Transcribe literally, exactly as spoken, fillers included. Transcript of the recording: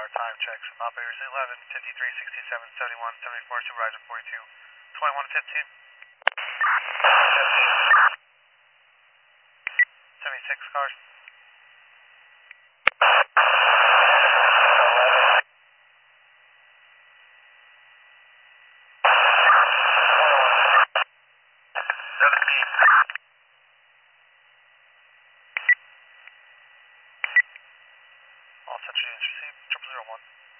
hour time checks from operators eleven, fifty-three, sixty-seven, seventy-one, seventy-four, supervisor forty-two, twenty-one, fifteen. seventy-six cars. seventeen. All central units received, triple zero one.